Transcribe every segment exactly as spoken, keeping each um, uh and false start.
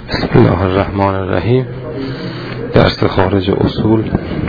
بسم الله الرحمن الرحیم. درس خارج اصول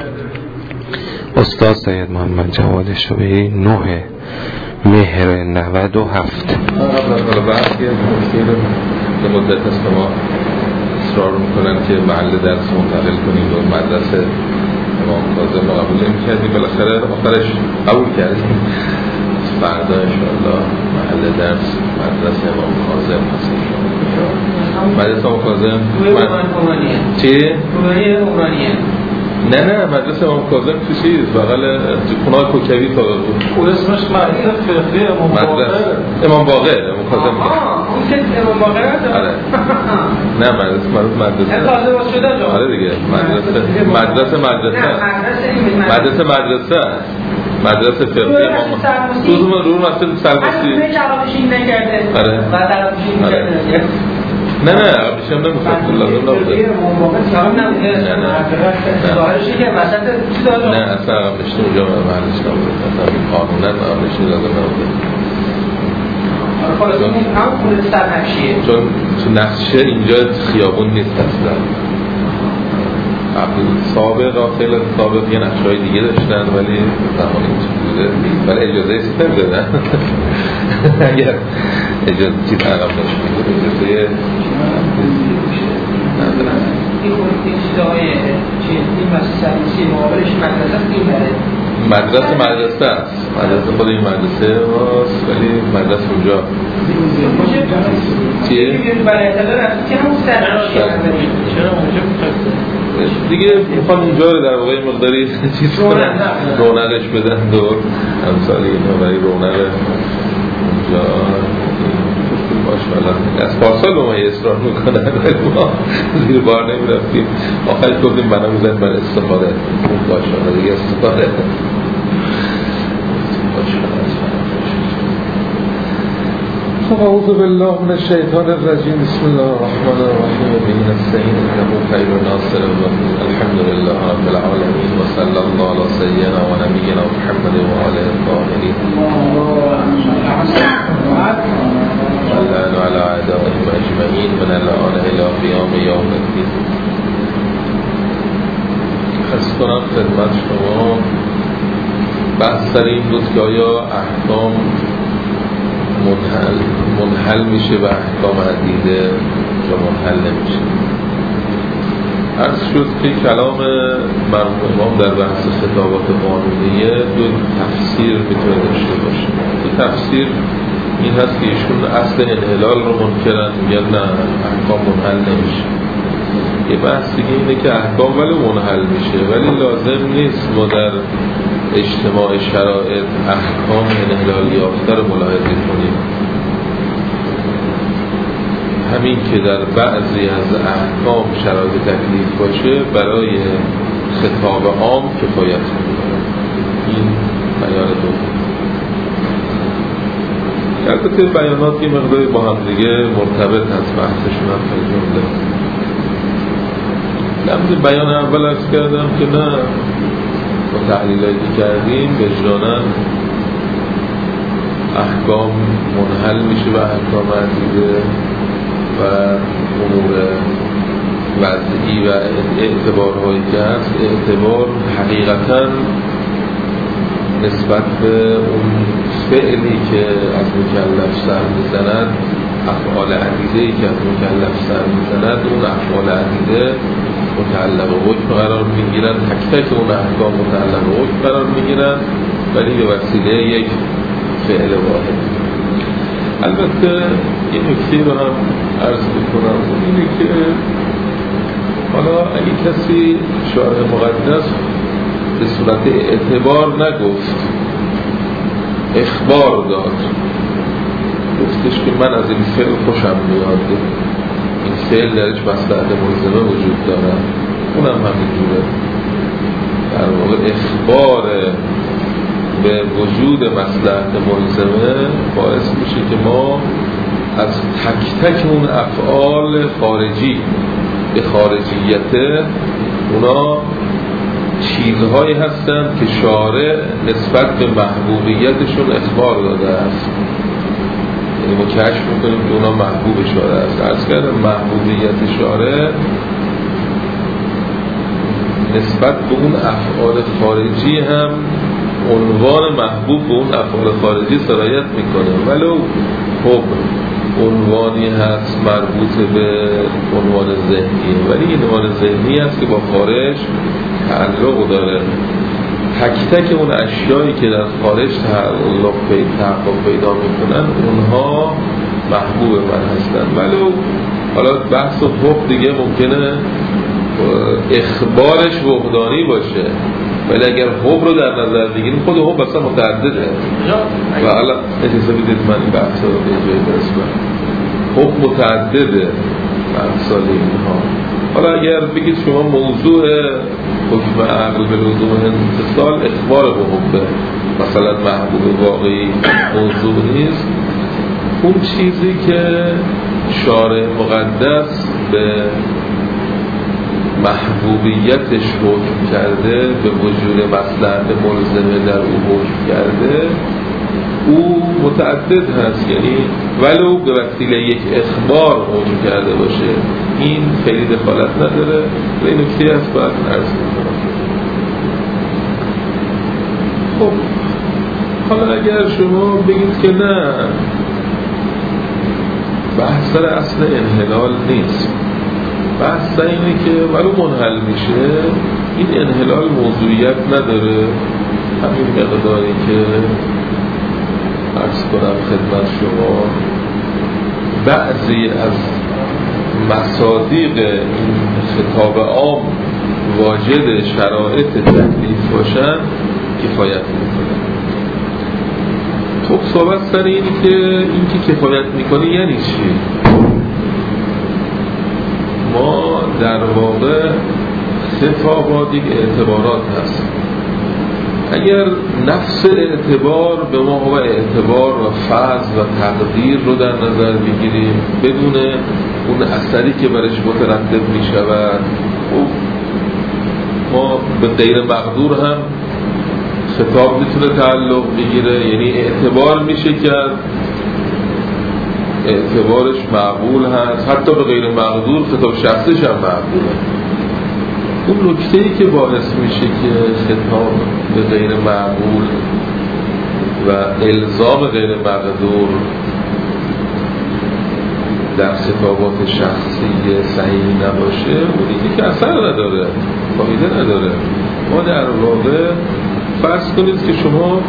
استاد سید محمد جواد شبیهی، نه مهر نود و هفت. حالا بحث که به مدت است که ما اصرار میکنن که محل درس منتقل کنیم و مدرسه امام کاظم ما قبول نمی‌کردیم، بالاخره آخرش قبول کردیم. فردا انشاءالله محل درس مدرسه امام کاظم هست. مدرسه امام کاظم چی؟ عمرانیه. نه نه مدرسه امام کاظم تو چیز بغل خونه کوکبی تا بود. خود اسمش مدرسه فقهی امام باقر. امام باقر امام کاظم. آها اون که امام باقر است. آره. نه مدرسه مدرسه. تازه واسه شده. آره دیگه مدرسه مدرسه مدرسه. مدرسه مدرسه. مدرسه فقهی امام. روزم رو مسجد سلمسی. من جوابشین نکرده. آره. بعد جوابشین نکرده. نه نه بیشتر نمیخواد لازم نبوده. نه نه ظاهرش که وسط چی داره؟ نه اصلا نشته اونجا محلش نبوده. اصلا قانونا محلش لازم نبوده. خلاص اون هم خود سرنقشیه. چون تو نقشه اینجا خیابون نیست اصلا. قبل سابق خیلی سابق یه نقشه‌های دیگه داشتن ولی زمانی بوده ولی اجازه چیز نمیدادن. اگر اجازه چیز عقب نشده اجازه ندارن. این خود این چیزهای چیز این مسئله مقابلش مدرسه این بره. مدرسه مدرسه است. مدرسه خود این مدرسه هست ولی مدرسه اونجا چیه؟ برای اعتبار رفتی که همون سرنقشیه نداریم. چرا اونجا دیگه میخوان اونجا رو در واقع مقداری چیز کنن رونقش بدن دور همسالی اینا برای رونق اونجا باشمالا از پارسال با ما یه اصرار میکنن ولی ما زیر بار نمیرفتیم آخرش گفتیم بنا میزن برای استفاده باشمالا دیگه استفاده اعوذ بالله من الشیطان الرجیم بسم الله الرحمن الرحیم و به نستعین انه خیر ناصر الحمد لله رب العالمین و صلی الله علی سیدنا و نبینا محمد و آله الطاهرین و علی اعدائهم اجمعین من الان الی قیام یوم الدین. خواهش کنم خدمت شما بحث سر این بود که آیا احکام منحل منحل میشه و احکام عدیده یا منحل نمیشه. عرض شد که کلام مرحوم امام در بحث خطابات قانونیه دو تفسیر میتونه داشته باشه. دو تفسیر این هست که ایشون اصل انحلال رو منکرن میگن نه احکام منحل نمیشه. یه بحث دیگه اینه که احکام ولی منحل میشه ولی لازم نیست ما در اجتماع شرایط احکام انحلال یافته رو ملاحظه کنیم. همین که در بعضی از احکام شرایط تکلیف باشه برای خطاب عام کفایت می‌کنه. این بیان دوم. البته بیانات یه مقداری با هم دیگه مرتبط هست بحثشون هم خیلی جمله. لمز بیان اول عرض کردم که نه با تحلیلایی که کردیم وجداناً احکام منحل میشه و احکام عدیده و امور وضعی و اعتبارهایی که هست اعتبار حقیقتاً نسبت به اون فعلی که از مکلف سر میزند افعال عدیده‌ای که از مکلف سر میزند اون افعال عدیده متعلق حکم قرار میگیرن تک تک اون احکام متعلق حکم قرار میگیرن ولی به وسیله یک فعل واحد. البته یه نکته رو هم عرض میکنم اینه که حالا اگه کسی شارع مقدس به صورت اعتبار نگفت اخبار داد گفتش که من از این فعل خوشم میاد این فعل درش مصلحت ملزمه وجود داره اونم همینجوره در واقع اخبار به وجود مصلحت ملزمه باعث میشه که ما از تک تک اون افعال خارجی به خارجیت اونا چیزهایی هستند که شارع نسبت به محبوبیتشون اخبار داده است. یعنی ما کشف میکنیم که اونا محبوب شارع است. عرض کردم محبوبیت شارع نسبت به اون افعال خارجی هم عنوان محبوب به اون افعال خارجی سرایت میکنه، ولو خب عنوانی هست مربوط به عنوان ذهنی، ولی این عنوان ذهنی هست که با خارج تعلق داره. تک تک اون اشیایی که در خارج تعلق پیدا میکنن اونها محبوب من هستن. ولو حالا بحث و حب دیگه ممکنه اخبارش وحدانی باشه، ولی اگر حب رو در نظر بگیریم خود حب اصلا متعدده و حالا اجازه بدید من این بحث رو به جای برسونم. حب متعدده امثال اینها. حالا اگر بگید شما موضوع حکم عقل به لزوم انتصال اخبار به حب، مثلا محبوب واقعی موضوع نیست، اون چیزی که شارع مقدس به محبوبیتش حکم کرده، به وجود مصلحت ملزمه در او حکم کرده، او متعدد هست. یعنی ولو به وسیله یک اخبار حکم کرده باشه این خیلی دخالت نداره و این نکته هست باید عرض کنم. خب حالا اگر شما بگید که نه بحث سر اصل انحلال نیست، بحث اینه که ولو منحل میشه این انحلال موضوعیت نداره، همین مقداری که عرض کنم خدمت شما بعضی از مصادیق این خطاب عام واجد شرایط تکلیف باشن کفایت میکنه. خب صحبت سر اینی که این که کفایت میکنه یعنی چی؟ ما در واقع خطابات یک اعتبارات هست. اگر نفس اعتبار به ما هو اعتبار و فضل و تقدیر رو در نظر بگیریم بدون اون اثری که برش مترتب می شود، ما به غیر مقدور هم خطاب میتونه تعلق بگیره، یعنی اعتبار میشه کرد، اعتبارش معقول هست، حتی به غیر مقدور خطاب شخصش هم معقوله. اون نکته‌ای که باعث میشه که خطاب به غیر معقول و الزام غیر مقدور در خطابات شخصی صحیح نباشه، اونی که اثر نداره، فایده نداره. ما در واقع فرض کنید که شما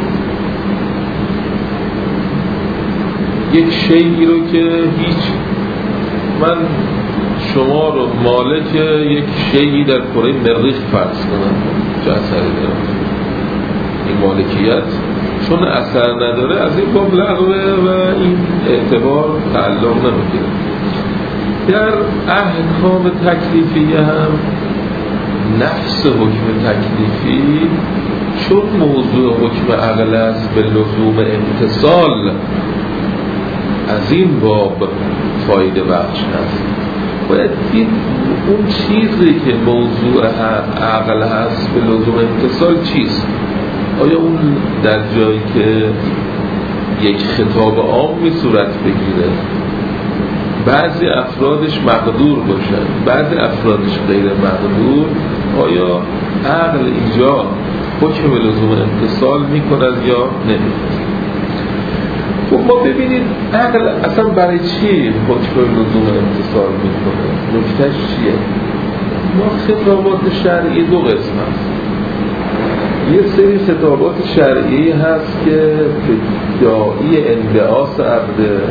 یک شیئی رو که هیچ من شما رو مالک یک شیئی در کره مریخ فرض کنم، چه اثری داره؟ این مالکیت چون اثر نداره از این باب لغوه و این اعتبار تعلق نمیگیره. در احکام تکلیفیه هم نفس حکم تکلیفی چون موضوع حکم عقل است به لزوم امتصال، از این باب فایده بخش هست. باید دید اون چیزی که موضوع عقل هست به لزوم امتصال چیست. آیا اون در جایی که یک خطاب عامی صورت بگیره بعضی افرادش مقدور باشن بعضی افرادش غیر مقدور، آیا عقل اینجا حکم به لزوم امتصال میکند یا نمیکند؟ خب ما ببینید عقل اصلا برای چی حکم به لزوم امتصال میکنه؟ نکتهش چیه؟ ما خطابات شرعی دو قسم هست. یه سری خطابات شرعی هست که داعی انبعاث عقده،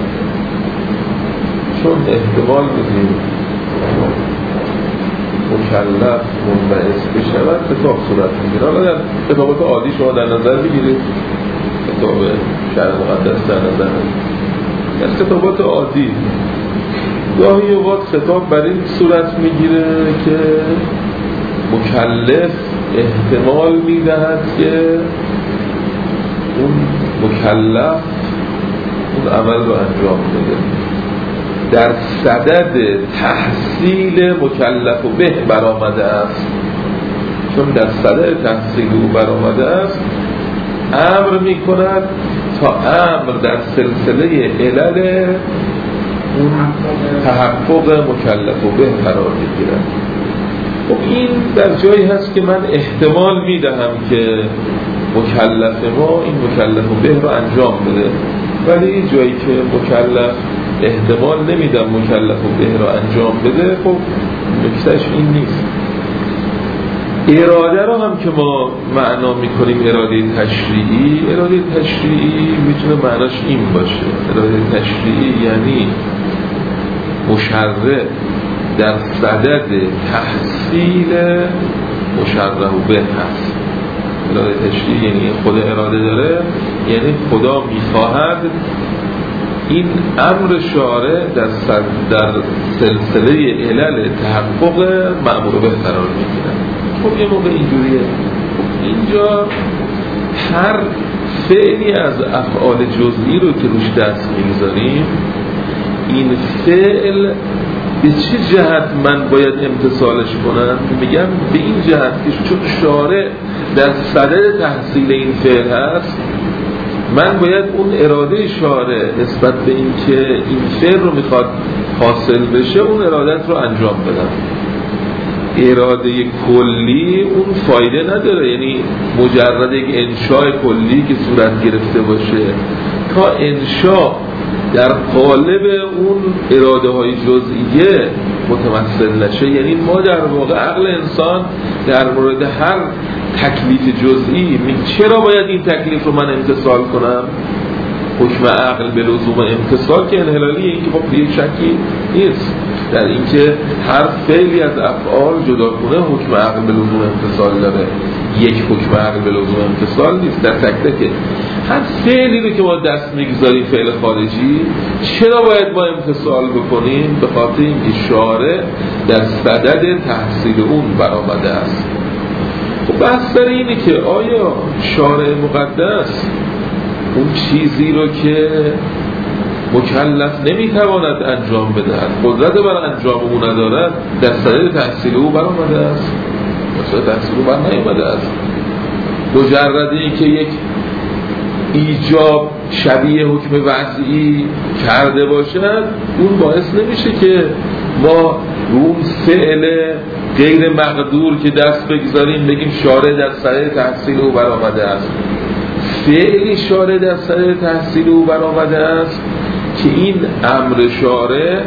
چون احتمال بدیم مکلف منبعث بشود خطاب صورت میگیره. حالا در خطابات عادی شما در نظر بگیرید، خطاب شرع مقدس در نظر بگیرید، در خطابات عادی گاهی اوقات خطاب بر این صورت میگیره که مکلف احتمال میدهد که اون مکلف اون عمل رو انجام بده، در صدد تحصیل مکلف و به برآمده است. چون در صدد تحصیل او برآمده است امر میکند تا امر در سلسله علل اون تحقق مکلف و به قرار بگیرد. خب این در جایی هست که من احتمال میدهم که مکلف ما این مکلف و به رو انجام بده، ولی جایی که مکلف احتمال نمیدم مکلف و به رو انجام بده، خب نکتهش این نیست. اراده رو هم که ما معنا میکنیم اراده تشریعی، اراده تشریعی میتونه معناش این باشه، اراده تشریعی یعنی مشرع در صدد تحصیل مشرع به هست. اراده تشریعی یعنی خدا اراده داره، یعنی خدا میخواهد این امر شارع در, در سلسله علل تحقق مأمور به قرار میگیرد. خب یه موقع اینجوریه، اینجا هر فعلی از افعال جزئی رو که روش دست میگذاریم، این فعل به چه جهت من باید امتثالش کنم؟ میگم به این جهت که چون شارع در صدد تحصیل این فعل هست، من باید اون اراده شارع نسبت به این که این فعل رو میخواد حاصل بشه اون ارادت رو انجام بدم. اراده کلی اون فایده نداره، یعنی مجرد یک انشاء کلی که صورت گرفته باشه تا انشاء در قالب اون اراده های جزئیه متمثل نشه. یعنی ما در واقع عقل انسان در مورد هر تکلیف جزئی چرا باید این تکلیف رو من امتثال کنم؟ حکم عقل به لزوم امتثال که انحلالیه، این که خب یک شکی نیست در اینکه هر فعلی از افعال جداگونه حکم عقل به لزوم امتثال داره، یک حکم عقل به لزوم امتثال نیست در تک تکه. هر فعلی رو که ما دست میگذاریم فعل خارجی چرا باید ما امتثال بکنیم؟ به خاطر اینکه شارع در صدد تحصیل اون برآمده است. خب بحث سر اینه که آیا شارع مقدس اون چیزی رو که مکلف نمیتواند انجام بدهد، قدرت بر انجام او ندارد، در صدد تحصیل او برآمده است؟ در صدد تحصیل او بر نیامده است. مجرد این که یک ایجاب شبیه حکم وضعی کرده باشد، اون باعث نمیشه که ما اون فعل غیر مقدور که دست بگذاریم بگیم شارع در صدد تحصیل او برآمده است. فعلی شارع در صدد تحصیل او برآمده است که این امر شارع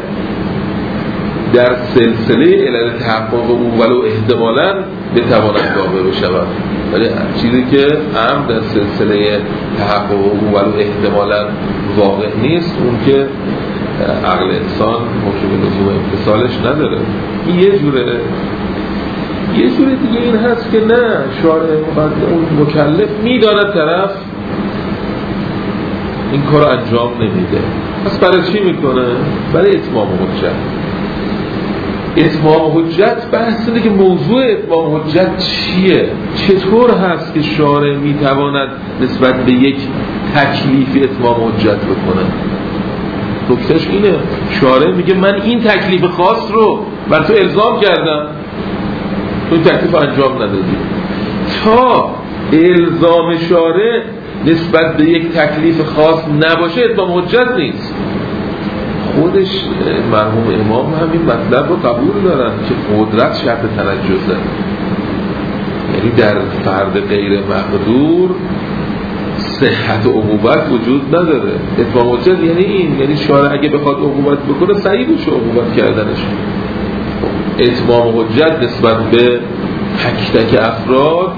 در سلسله علل تحقق او ولو احتمالاً بتواند واقع بشود، ولی چیزی که امر در سلسله تحقق او ولو احتمالاً واقع نیست، اون که عقل انسان حکم لزوم امتثالش نداره. این یه جوره. یه جور دیگه این هست که نه، شارع مقدس اون مکلف میداند طرف این کار انجام نمیده، پس برای چی میکنه؟ برای اتمام حجت. اتمام حجت بحث اینه که موضوع اتمام حجت چیه؟ چطور هست که شارع میتواند نسبت به یک تکلیف اتمام حجت بکنه؟ نکتهش اینه، شارع میگه من این تکلیف خاص رو بر تو الزام کردم، تو این تکلیف انجام ندادی. تا الزام شارع نسبت به یک تکلیف خاص نباشه اتمام حجت نیست. خودش مرحوم امام همین مطلب رو قبول دارن که قدرت شرط تنجزه، یعنی در فرد غیر مقدور صحت و عقوبت وجود نداره. اتمام حجت یعنی این، یعنی شارع اگه بخواد عقوبت بکنه سعی بشه عقوبت کردنش. اتمام حجت نسبت به تک تک افراد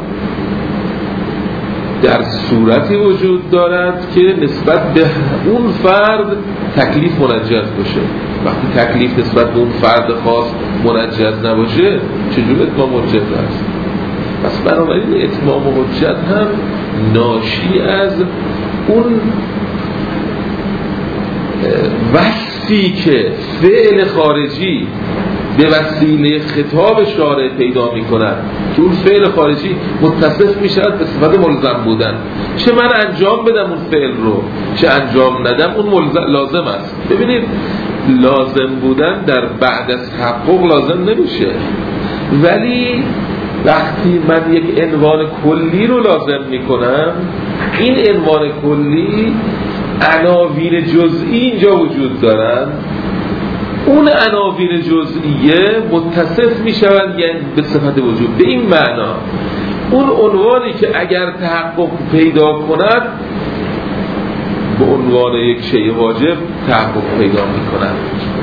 در صورتی وجود دارد که نسبت به اون فرد تکلیف منجز باشه. وقتی تکلیف نسبت به اون فرد خاص منجز نباشه چجور اتمام حجت هست؟ پس بنابراین اتمام حجت هم ناشی از اون وصفی که فعل خارجی به وسیله خطاب شارع پیدا می کند که اون فعل خارجی متصف می شود به صفت ملزم بودن. چه من انجام بدم اون فعل رو چه انجام ندم اون ملزم لازم است. ببینید لازم بودن در بعد از تحقق لازم نمیشه، ولی وقتی من یک عنوان کلی رو لازم میکنم، این عنوان کلی عناوین جزئی اینجا وجود دارن، اون عناوین جزئیه متصف میشوند یعنی به صفت وجود. به این معنا اون عنوانی که اگر تحقق پیدا کند به عنوان یک شیء واجب تحقق پیدا میکند،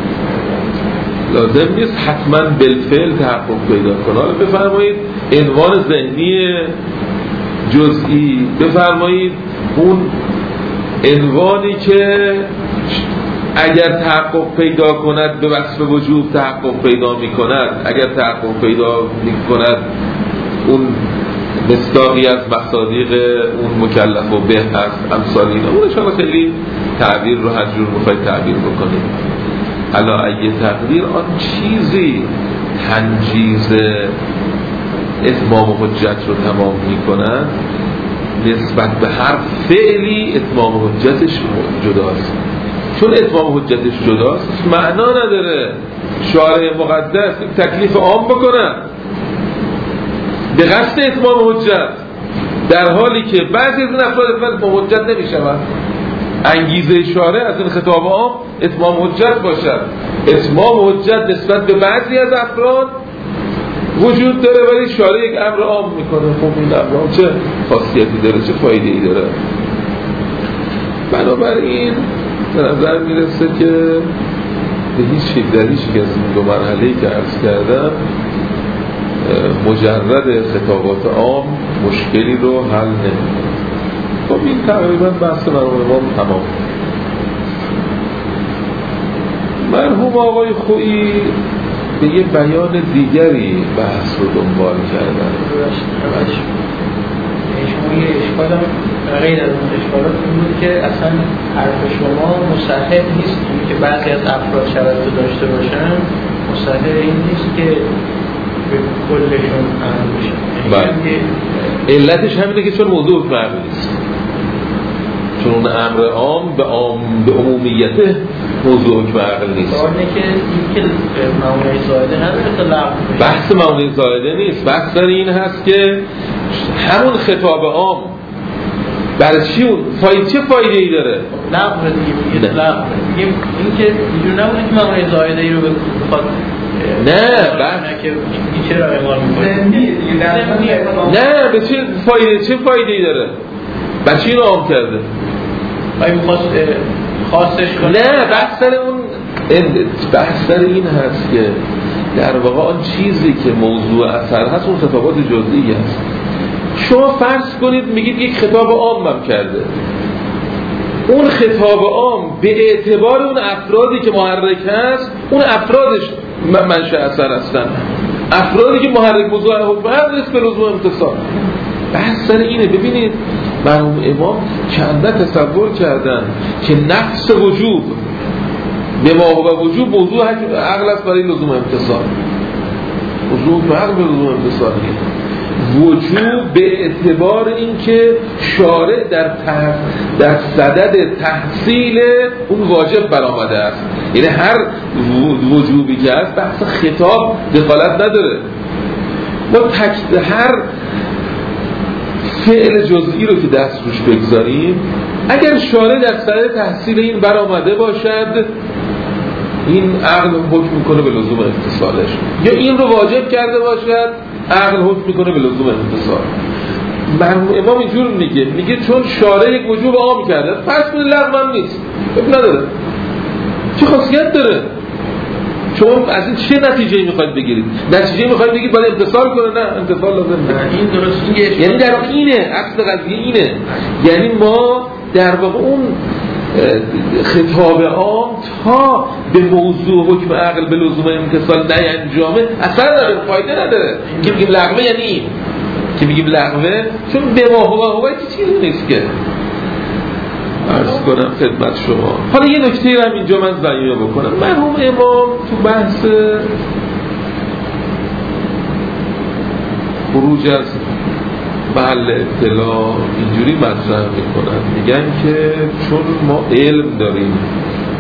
لازم نیست حتما بالفعل تحقق پیدا کنه. حالا بفرمایید عنوان ذهنی جزئی، بفرمایید اون عنوانی که اگر تحقق پیدا کند به وصف وجوب تحقق پیدا می کند، اگر تحقق پیدا می کند اون مصداقی از مصادیق اون مکلف و به هست امثال اینا. اون انشاءالله خیلی تعبیر رو هر جور بخواید تعبیر بکنید. علا ای تقدیر آن چیزی تنجیز اتمام حجت رو تمام می کند نسبت به هر فعلی اتمام حجتش جداست. چون اتمام حجتش جداست معنا نداره شارع مقدس تکلیف عام بکنن به قصد اتمام حجت، در حالی که بعضی از این افراد اتمام حجت نمیشوند. انگیزه شارع از این خطاب عام اتمام حجت باشد. اتمام حجت نسبت به بعضی از افراد وجود داره ولی شارع یک امر عام میکنه. خب این امر عام چه خاصیتی داره، چه فایده ای داره؟ بنابراین به نظر میرسه که به هیچ در هیچ که از این دو مرحله‌ای که عرض کردم مجرد خطابات عام مشکلی رو حل نمی‌کنه. خب این تقریبا بحث مرحوم امام تمام. مرحوم آقای خویی به یه بیان دیگری بحث رو دنبال کردن. شما یه اشکال هم غیر از اون اشکالات این بود که اصلا حرف شما مصحح نیست که بعضی از افراد شبه رو داشته باشن، مصحح این نیست که به کلشون عمل بشن. علتش همینه که چون موضوع معقول نیست، چون اون امر عام به عام به عمومیت موضوع معقول نیست. سواله که این که معامله زائده هست لغو بحث معامله زائده نیست، بحث در این هست که همون خطاب عام برای چی اون فایده چه فایده ای داره؟ لغو دیگه لغو دیگه این که اینجور نبوده که معامله زائده ای رو بخواد نه بحث که این چرا اعمال میکنه نه به چه فایده چه فایده ای داره؟ بچه اینو عام کرده باید میخواست خاصش کنه. نه بحث سر اون بحث سر این هست که در واقع آن چیزی که موضوع اثر هست اون خطابات جزئی هست. شما فرض کنید میگید یک خطاب عام هم کرده، اون خطاب عام به اعتبار اون افرادی که محرک هست اون افرادش منشأ اثر هستن، افرادی که محرک موضوع حکم هست نیست به لزوم امتصال. بحث سر اینه. ببینید مرحوم امام چنده تصور کردن که نفس وجوب به ما و وجوب موضوع عقل است برای لزوم امتصال. وجوب عقل به لزوم امتصال وجوب به اعتبار اینکه شارع در تح... در صدد تحصیل اون واجب برآمده است، یعنی هر وجوبی که هست بحث خطاب دخالت نداره. ما تک هر فعل جزئی رو که دست روش بگذاریم اگر شارع در صدد تحصیل این برآمده باشد این عقل حکم میکنه به لزوم امتصالش، یا این رو واجب کرده باشد عقل حکم میکنه به لزوم امتصال. مرحوم امام اینجور میگه میگه چون شارع یک وجوب عام کرده پس من لغو نیست، نداره. چه خاصیت داره؟ شما از این چه نتیجه میخواید بگیرید؟ نتیجه میخواید بگید باید امتصال کنه؟ نه امتصال لازم نه. این درست یعنی در واقع اینه اصل قضیه اینه، یعنی ما در واقع اون خطاب عام تا به موضوع حکم عقل به لزوم امتصال نینجامه اثر نداره، فایده نداره. که بگیم لغوه یعنی این که بگیم لغوه چون به ما هو هو چیزی نیست که عرض کنم خدمت شما. حالا یه نکته رو هم اینجا من بیان بکنم. مرحوم امام تو بحث خروج از محل اطلاع اینجوری مطرح میکنن، میگن که چون ما علم داریم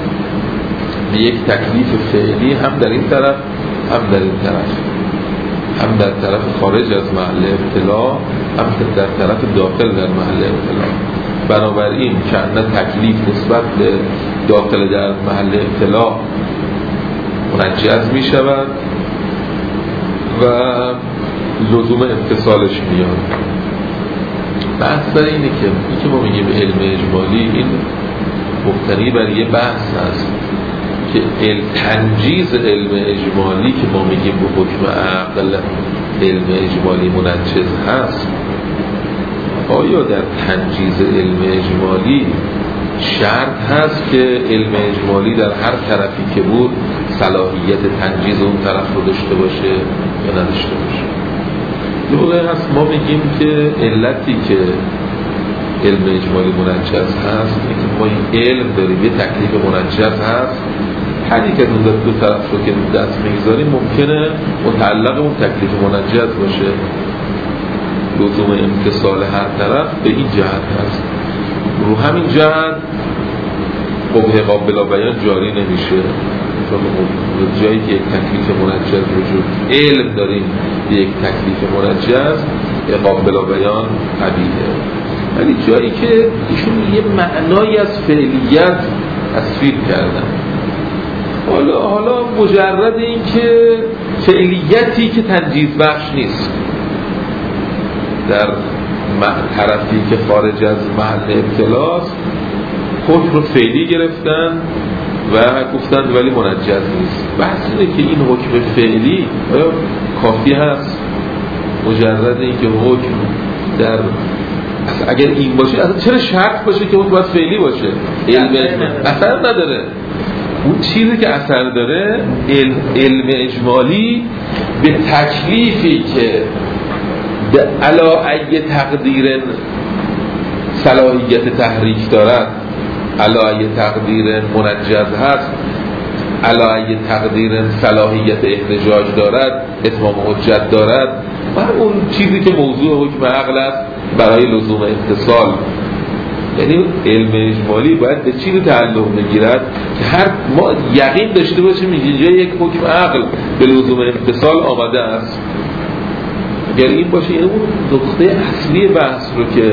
به یک تکلیف فعلی هم در این طرف هم در این طرف، هم در طرف خارج از محل ابتلا، هم در طرف داخل در محل ابتلا. بنابراین که تکلیف نسبت به داخل در محل ابتلا منجز می شود و لزوم امتصالش میاد. بحث برای اینه که این که ما میگیم علم اجمالی، این مبتنی بر یه بحث هست که تنجیز علم اجمالی که ما میگیم به حکم عقل علم اجمالی منجز هست، آیا در تنجیز علم اجمالی شرط هست که علم اجمالی در هر طرفی که بود صلاحیت تنجیز اون طرف رو داشته باشه یا نداشته باشه؟ یه موقع هست ما میگیم که علتی که علم اجمالی منجز هست اینه که ما این علم داریم، یه تکلیف منجز هست، هر یک از اون دو طرف رو که دست میگذاریم ممکنه متعلق اون تکلیف منجز باشه. لزوم امتصال هر طرف به این جهت هست. رو همین جهت قبح قابل بیان جاری نمیشه، چون جایی که یک تکلیف منجز وجود علم داریم یک تکلیف منجز قابل بیان قبیله، ولی جایی که ایشون یه معنایی از فعلیت تصویر کردن، حالا حالا مجرد این که فعلیتی که تنجیز بخش نیست در طرفی که خارج از محل ابتلاست حکم رو فعلی گرفتن و گفتن ولی منجز نیست. بحث اینه که این حکم فعلی کافی هست؟ مجرد این که حکم در اگر این باشه اصلا چرا شرط باشه که حکم باید فعلی باشه؟ علم اثر نداره. اون چیزی که اثر داره علم, علم اجمالی به تکلیفی که علا ای تقدیر صلاحیت تحریک دارد، علا ای تقدیر منجز هست، علا ای تقدیر صلاحیت احتجاج دارد، اتمام حجت دارد و اون چیزی که موضوع حکم عقل است برای لزوم اتصال. یعنی علم اجمالی باید به چیزی تعلق بگیرد که هر ما یقین داشته باشیم اینجا یک حکم عقل به لزوم اتصال آمده است. اگر این باشه یعنی اون نقطه اصلی بحث رو که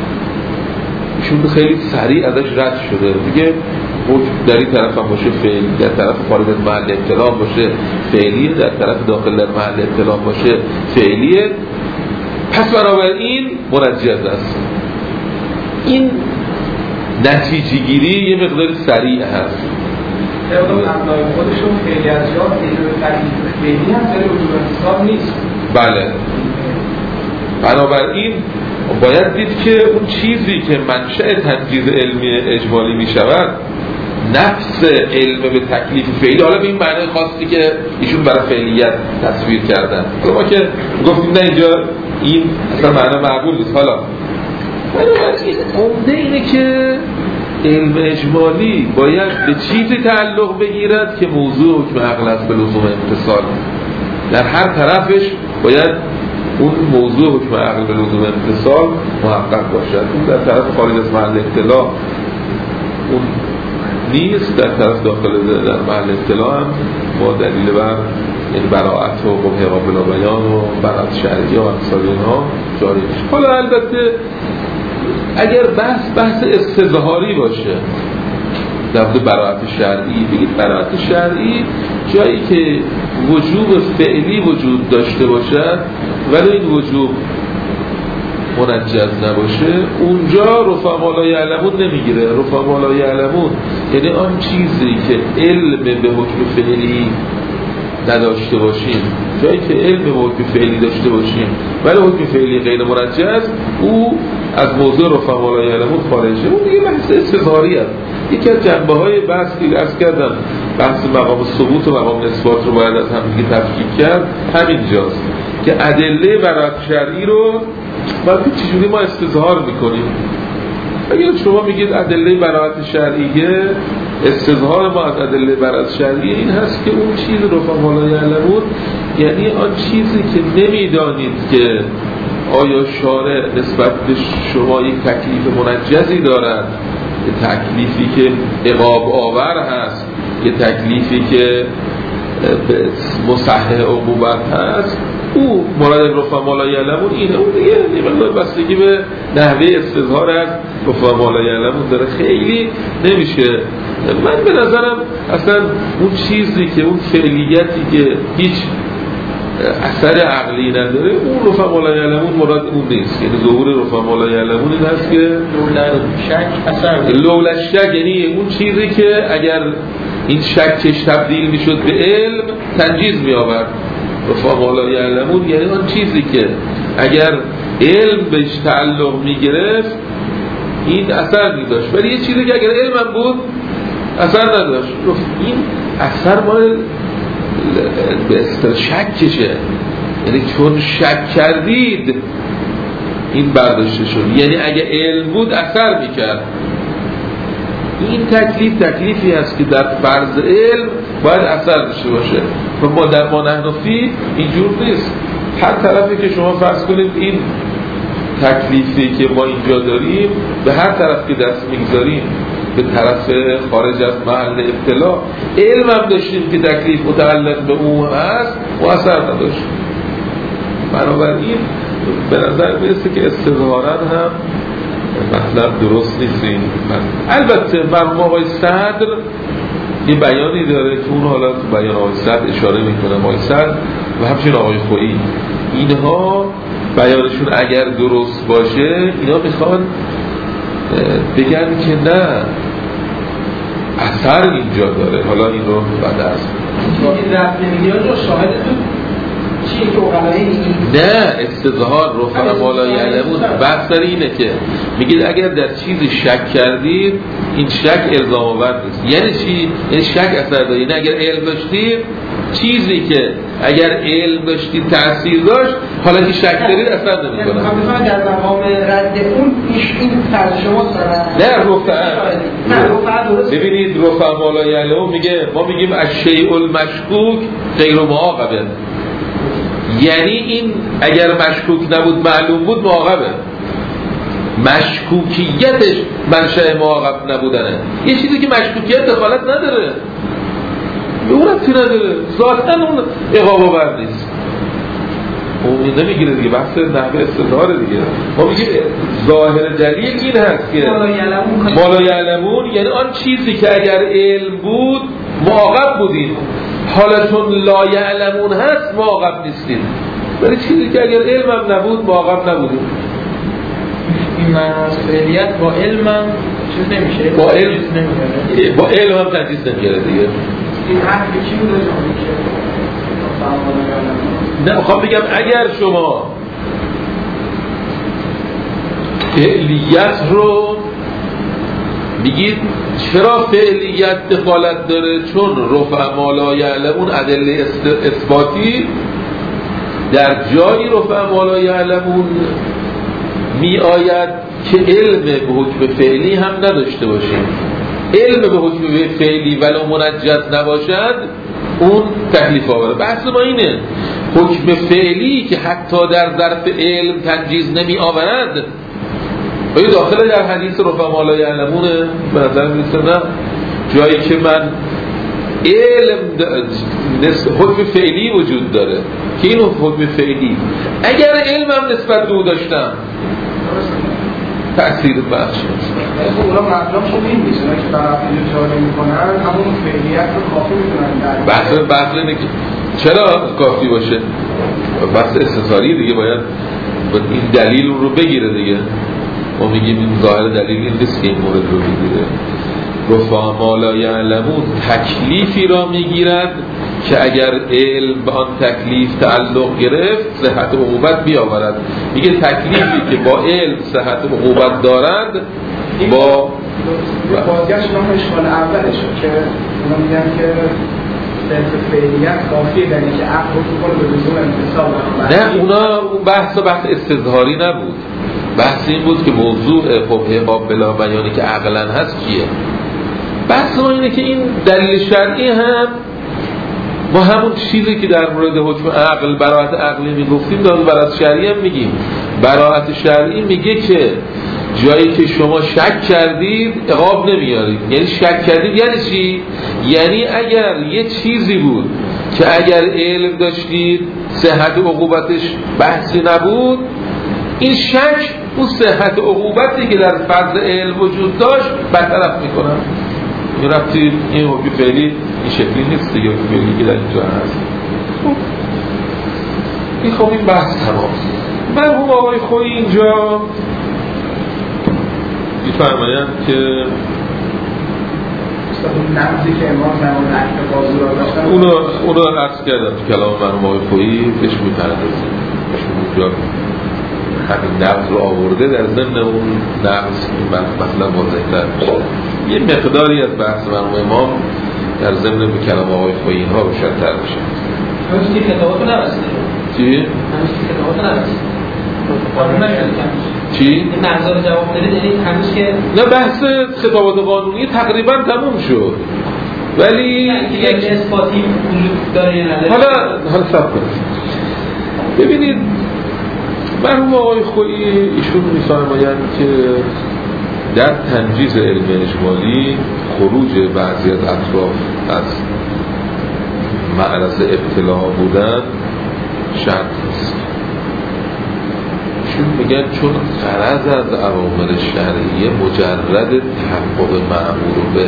ایشون خیلی سریع ازش رد شده دیگه، در این طرف هم باشه فعلی، در طرف خارج از محل ابتلا باشه فعلیه، در طرف داخل در محل ابتلا باشه فعلیه، پس بنابراین منجز است. این نتیجه گیری یه مقدار سریع هست. طبق مبنای خودشون فعلی از جا فعلی هم داره وجود حساب نیست. بله، بنابراین باید دید که اون چیزی که منشأ تنجیز علمی اجمالی می شود نفس علم به تکلیف فعلی، حالا به این معنی خاصی که ایشون برای فعلیت تصویر کردن. حالا ما که گفتیم نه اینجا این اصلا معنی معقول نیست. حالا بنابراین عمده اینه که علم اجمالی باید به چیزی تعلق بگیرد که موضوع حکم عقل است به لزوم امتصال. در هر طرفش باید اون موضوع حکم عقل به لزوم امتصال محقق باشد. اون در طرف خارج از محل ابتلا اون نیست، در طرف داخل در محل ابتلا هم با دلیل بر یعنی براعت و قبح قابل بیان و براعت شرعی و امثال اینها جاری میشه. حالا البته اگر بحث بحث استظهاری باشه در مورد براعت شرعی، بگید براعت شرعی جایی که وجوب فعلی وجود داشته باشد ولی این وجوب منجز نباشه، اونجا رفقا لا یعلمون نمیگیره. رفقا لا یعلمون یعنی آن چیزی که علم به حکم فعلی نداشته باشیم، جایی که علم به حکم فعلی داشته باشیم ولی حکم فعلی غیر منجز، او از موضوع رفقا لا یعلمون خارجه. اون دیگه بحث استظهاری است. یکی از جنبه های بحث دیگه عرض کردم، بحث مقام ثبوت و مقام اثبات رو باید از هم دیگه تفکیک کرد. همینجاست که ادله براعت شرعی رو باید چجوری ما استظهار میکنیم. اگر شما میگید ادله براعت شرعیه، استظهار ما از ادله براعت شرعیه این هست که اون چیز رفقا لا یعلمون یعنی آن چیزی که نمیدانید که آیا شارع نسبت به شما یک تکلیف منجزی دارد، یه تکلیفی که عقاب آور هست، یه تکلیفی که مصحح عقوبت هست، او مراد رفع ما لا یعلمون اینه. اون دیگه نمیدونم بستگی به نحوه استظهار از رفع ما لا یعلمون داره، خیلی نمیشه. من به نظرم اصلا اون چیزی که اون فعلیتی که هیچ اثر عقلی نداره اون رفع ما لا یعلمون مراد اون نیست. یعنی ظهور رفع ما لا یعلمون این هست که لولا شک اثر لولا شک، یعنی اون چیزی که اگر این شکش تبدیل میشد به علم تنجیز می آورد. رفع ما لا یعلمون یعنی اون چیزی که اگر علم بهش تعلق می گرفت این اثر می داشت، ولی یه چیزی که اگر علم هم بود اثر نداشت. این اثر مال به اصطلاح شکشه، یعنی چون شک کردید این برداشته شد. یعنی اگه علم بود اثر میکرد. این تکلیف تکلیفی هست که در فرض علم باید اثر داشته باشه و ما در ما نحنفی اینجور نیست. هر طرفی که شما فرض کنید این تکلیفی که ما اینجا داریم به هر طرف که دست میگذاریم به طرف خارج از محل ابتلا، علم هم داشتیم که تکلیف متعلق به اون هست و اثر نداشت. بنابراین به نظر میرسه که استظهارا هم مطلب درست نیست. این البته مرحوم آقای صدر یه بیانی داره که اون حالا تو بیان آقای صدر اشاره میکنه. آقای صدر و همچنین آقای خویی اینها بیانشون اگر درست باشه اینا میخوان بگن که نه اثر اینجا داره. حالا این رو بعد از این رفت نمیدیان رو شاهدتون چیه که اقلایی نه استظهار رفع ما لا یعلمون بحث داره اینه که میگید اگر در چیزی شک کردید این شک الزام آور نیست. یعنی چی؟ یعنی شک اثر داره. یعنی اگر علم داشتید چیزی که اگر علم داشتید تأثیر داشت حالا که شک دارید اثر نمی کنه. مثلا در مقام رد اون این فرض شما نه رفع ببینید رفع ما لا یعلمون میگه ما میگیم الشیء المشکوک غیر معاقبه. یعنی این اگر مشکوک نبود معلوم بود معاقبه. مشکوکیتش منشأ معاقب نبودنه. یه چیزی که مشکوکیت دخالت نداره به اون رفتی نداره ذاتاً اون عقاب آور نیست. اون نمیگیره دیگه، بحث نحوه استظهار دیگه. ما میگیم ظاهر دلیل این هست که ما لا یعلمون یعنی آن چیزی که اگر علم بود معاقب بودیم، حالا چون لا یعلمون هست معاقب نیستیم. ولی چیزی که اگر علم هم نبود معاقب نبودیم. این معنی فعلیت با علم هم چیز نمیشه، با علم نمیشه، با علم هم تنجیز نمیشه دیگه. این حرف چی بوده نه میخوام بگم اگر شما فعلیت رو میگید چرا فعلیت دخالت داره؟ چون رفع ما لا یعلمون ادله اثباتی در جایی رفع ما لا یعلمون می آید که علم به حکم فعلی هم نداشته باشیم. علم به حکم فعلی ولو منجز نباشد اون تکلیف آوره. بحث ما اینه حکم فعلی که حتی در ظرف علم تنجیز نمی آورد آیا داخل در حدیث رفع ما لا یعلمونه؟ به نظر میرسه نه. جایی که من علم حکم فعلی وجود داره که این حکم فعلی اگر علمم نسبت به او داشتم تأثیر بخش نیست. اونا مطلب شده این نیست که طرف اینجا جاری میکنن همون فعلیت رو کافی میکنن. بحث بحث اینه که چرا کافی باشه؟ بحث استثاری دیگه باید این دلیل رو بگیره دیگه. ما میگیم این ظاهر دلیل این نیست که این مورد رو بگیره. رفع ما لا یعلمون تکلیفی را میگیرد که اگر علم به آن تکلیف تعلق گرفت صحت و عقوبت بیاورد. میگه تکلیفی که با علم صحت و عقوبت دارد با بازگشت نام اشکال اولش که اونا میگن که صرف فعلیت کافیه در اینکه عقل رو کنه به لزوم انتصاب. نه اونا بحث و بحث استظهاری نبود. بحث این بود که موضوع خب باب بلا بیانی که عقلن هست چیه. بحث ما اینه که این دلیل شرعی هم ما همون چیزی که در مورد حکم عقل براءت عقلی میگفتیم داره براءت شرعی هم میگیم. براءت شرعی میگه که جایی که شما شک کردید عقاب نمیارید. یعنی شک کردید یعنی چی؟ یعنی اگر یه چیزی بود که اگر علم داشتید صحت عقوبتش بحثی نبود، این شک اون صحت عقوبتی که در فرض علم وجود داشت برطرف میکنن. این ربطی این حکم فعلی این شکلی نیست دیگه، حکم فعلی که در اینجا هست. این خب این بحث تمام. مرحوم آقای خویی اینجا میفرمایند که نقضی که امام زمان عهد قاضی را داشتن اونو اونو عرض کردم تو کلام مرحوم آقای خویی بهش میپردازیم. اونجا همین نقض رو آورده در ضمن اون نقض مثلا واضح‌تر میشه. یه مقداری از بحث مرحوم امام در ضمن به کلام آقای خویی اینها روشن‌تر میشه. هنوز که کتاباتو نرسیده. چی؟ هنوز که کتاباتو نرسیده. قانون نشده چی؟ این نقضا رو جواب دارید، یعنی هنوز که نه بحث خطابات قانونی تقریبا تموم شد، ولی یک اثباتی وجود داره یا نداره. حالا حالا صبر کنید ببینید. مرحوم آقای خویی ایشون می‌فرمایند که در تنجیز علم اجمالی خروج بعضی از اطراف از معرض ابتلا بودن شرط است. ایشون میگن چون غرض از اوامر شرعیه مجرد تحقق مأمور به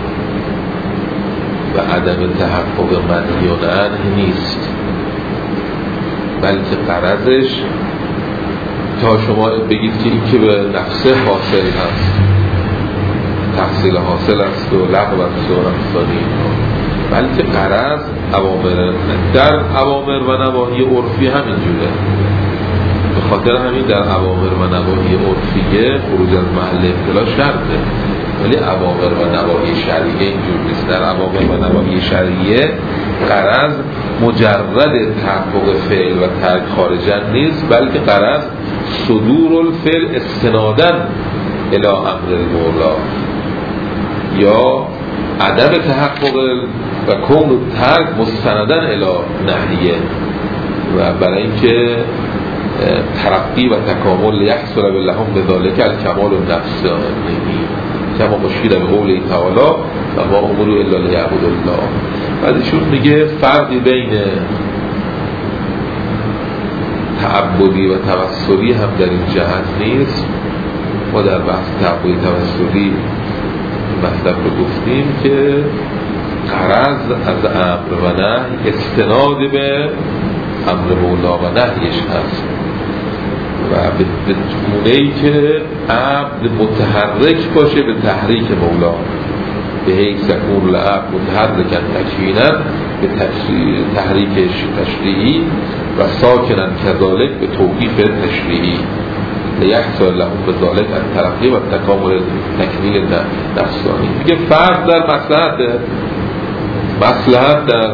و عدم تحقق منهی عنه نیست، بلکه غرضش تا شما بگید که این که به نفسه حاصل هست، تحصیل حاصل است و لغو است و نفسانی، بلکه غرض اوامر در اوامر و نواهی عرفی همینجوره. به خاطر همین در اوامر و نواهی عرفیه خروج از محل ابتلا شرطه، ولی اوامر و نواهی شرعیه اینجور نیست. در اوامر و نواهی شرعیه غرض مجرد تحقق فعل و ترک خارجن نیست، بلکه غرض صدور الفعل استنادن الی امر المولا یا عدم تحقق و کون ترک مستندن الی نهیه، و برای اینکه ترقی و تکامل یحصل لهم بذلک الکمال النفسانی کما مشیر به قول تعالی و ما امروا الا لیعبدوا الله. بعد ایشون میگه فرقی بین تعبدی و توسلی هم در این جهت نیست. ما در بحث تعبدی توسلی مطلب رو گفتیم که غرض از امر و نهی استناد به امر مولا و نهیش هست و به گونه‌ای که عبد متحرک باشه به تحریک مولا، به حیث یکون العبد متحرکا تکوینا به تحریک تشریعی و ساکنا کذالک به توقیف تشریعی لیحصل لهم بذلک الترقی و تکامل تکمیل نفسانی. میگه فرق در مصلحت مصلحت در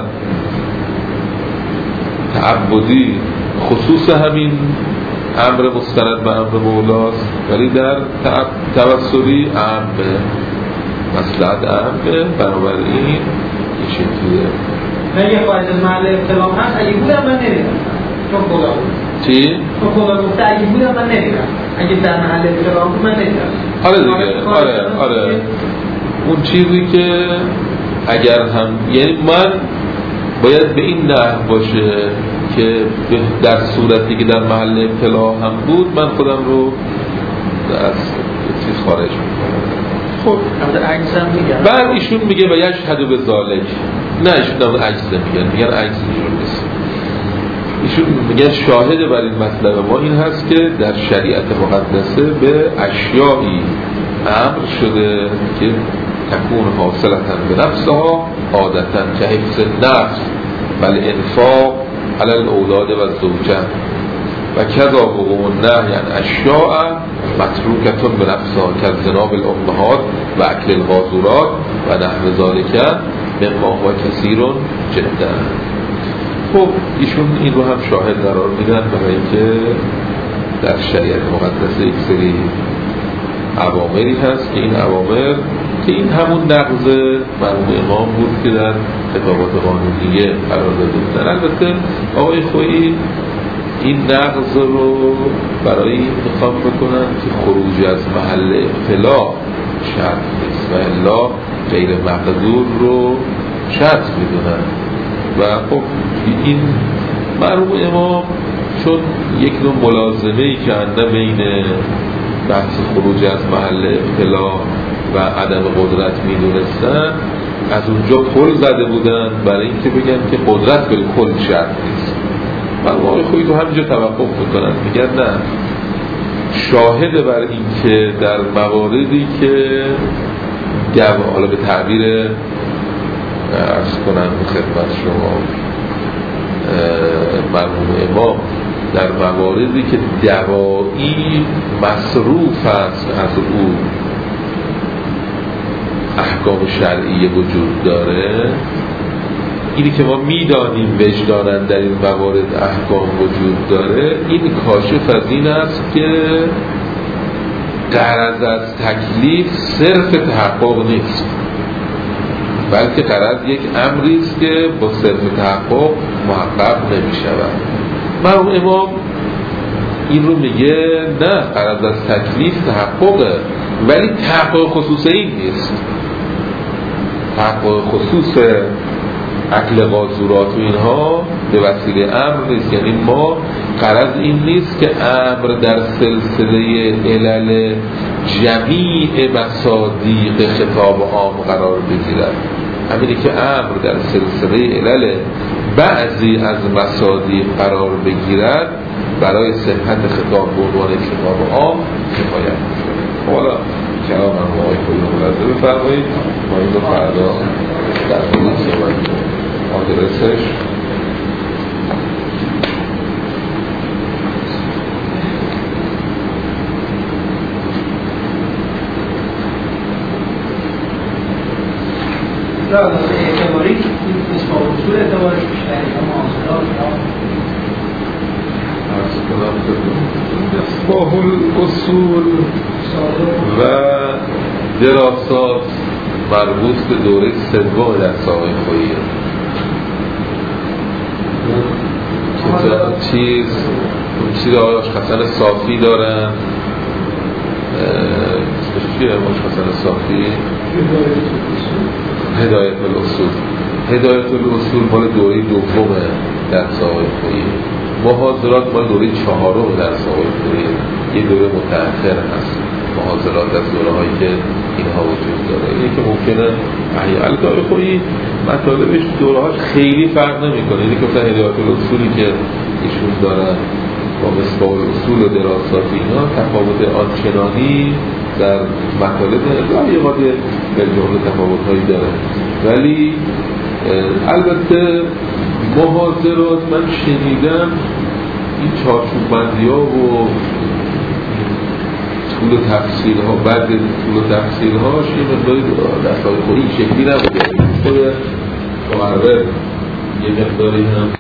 تعبدی خصوص همین امر مستند به امر مولاست، ولی در توسلی امر مصلحت امر بنابراین این شکلیه. نه یه خواهد از محل ابتلام هست، اگه بودم من نمیدم چون خدا بود. چی؟ چون خدا گفته اگه بودم من نمیدم، اگه در محل ابتلام بود من نمیدم. آره دیگه، آره آره اون چیزی که اگر هم یعنی من باید به این نحو باشه که در صورتی که در محل ابتلا هم بود من خودم رو از چیز خارج میکنم. خب همون عجز هم میگن. بعد ایشون میگه و یشهد به ذالک. نه ایشون هم عجز میگن، میگن عجز ایشون نیست. ایشون میگن شاهد بر این مطلب ما این هست که در شریعت مقدسه به اشیایی امر شده که تکون حاصلتن به نفسها عادتن که حفظ نفس بل انفاق علی الاولاد و زوجه و کذا وقوع النهی یعنی اشیاء متروکتون به نفسها که جناب الامهات و اکل الغاضورات و نحو ذالک مما هو کثیر جدا. خب ایشون این رو هم شاهد قرار میدن برای اینکه در شریعت مقدسه یک سری اوامری هست که این اوامر که این همون نقض مرحوم امام بود که در خطابات قانونیه قرار داده بودن. البته آقای خویی این نقض رو برای این انتخاب بکنن که خروج از محل ابتلا شرط نیست و الا غیر مقدور رو شرط میدونن. و خب این مرحوم امام چون یک نوع ملازمه‌ای که انده بین بحث خروج از محل ابتلا و عدم قدرت میدونستن، از اونجا پل زده بودن برای اینکه بگن که قدرت بالکل شرط نیست. و آقای خویی تو همینجا توقف میکنن، میگن نه، شاهد بر این که در مواردی که گواه، حالا به تعبیر عرض کنم خدمت شما مرحوم امام، در مواردی که دوایی مصروف است از او احکام شرعی وجود داره، اینی که ما میدانیم وجدانن در این موارد احکام وجود داره، این کاشف از این است که غرض از تکلیف صرف تحقق نیست، بلکه غرض یک امری است که با صرف تحقق محقق نمی شود. مرحوم امام این رو میگه نه، غرض از تکلیف تحققه، ولی تحقق خصوص این نیست. تحقق خصوص عقل قاصورات و اینها به وسیله امر نیست، یعنی ما غرض این نیست که امر در سلسله علل جمیع مصادیق خطاب عام قرار بگیرد. همینی که امر در سلسله علل بعضی از مصادیق قرار بگیرد برای صحت خطاب به عنوان خطاب عام کفایت می‌کنه. حالا کلام هم آقای خویی ملاحظه بفرمایید، ما این رو فردا در مورد صحبت آدرسش را اعتباری مصباح اصول اعتبارش بیشتر مصباح الاصول و دراسات مربوط به دوره سوم در آقای خویی کتاب چیز چیز آقای آشخصن صافی دارن، اسمش چیه آشخصن صافی؟ هدایت الاصول. هدایت الاصول مال دوره دومه در آقای خویی. محاضرات مال دوره چهارم در آقای خویی، یه دوره متأخر هست. محاضرات از دوره هایی که اینها وجود داره، اینه که ممکنه احیال آقای خویی مطالبش دوره هاش خیلی فرق نمی کنه. اینه که مثلا هدایت الاصولی که ایشون دارن با مصباح الاصول و دراسات اینا تفاوت آنچنانی در مطالب یه قاعده به جمله تفاوت هایی داره، ولی البته محاضرات من شنیدم این چارچوب بندی ها و طول تفصیل ها بعد طول تفصیل هاش یه مقداری در سال خودی شکلی نبوده، خود مقرر یه مقداری هم